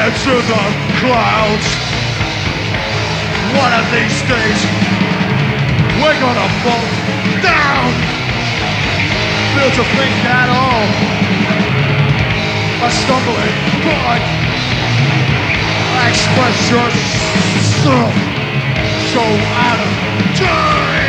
into the clouds. One of these days, we're gonna fall down. Feel to think at all. A stumbling, but express yourself so out of time.